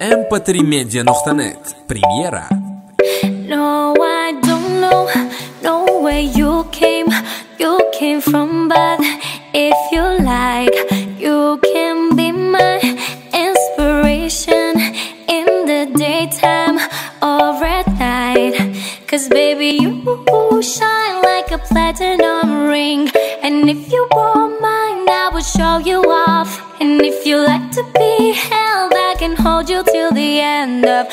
mp3media.net. Премьера. No, I don't know where you came from, but if you like, you can be my inspiration in the daytime or at night. 'Cause baby, you shine like a platinum ring, and if you want mine, I will show you off. And if you like to be held, I can hold you till the end of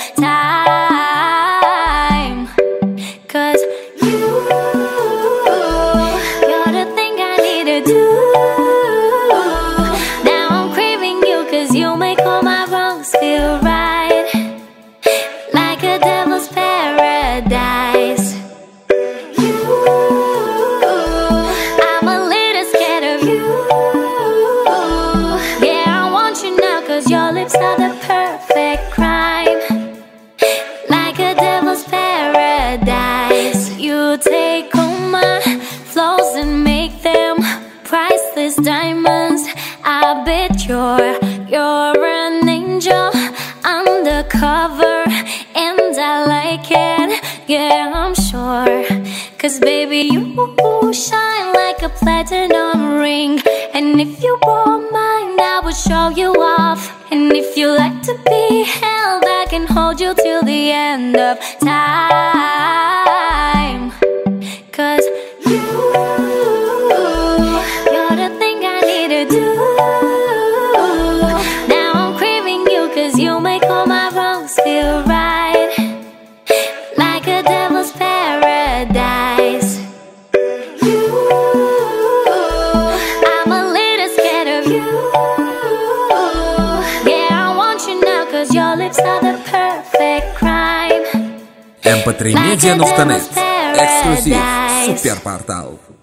time. 'Cause you're the thing I need to do. Now I'm craving you 'cause you make all my wrongs feel right, like a devil's paradise. I'm a little scared of you. Yeah, I want you now 'cause your lips are the perfect crime, like a devil's paradise. You take all my flaws and make them priceless diamonds. I bet you're an angel undercover, and I like it, yeah, I'm sure. 'Cause baby, you shine like a platinum ring, and if you want mine, I will show you off. And if you like to be held, I can hold you till the end of time. 'Cause you're the thing I need to do. Now I'm craving you 'cause you make all my wrongs feel right, like a devil's paradise. I'm a little scared of you. Yeah, I want you now 'cause your lips are the perfect crime. mp3media.net. Эксклюзив. Суперпортал.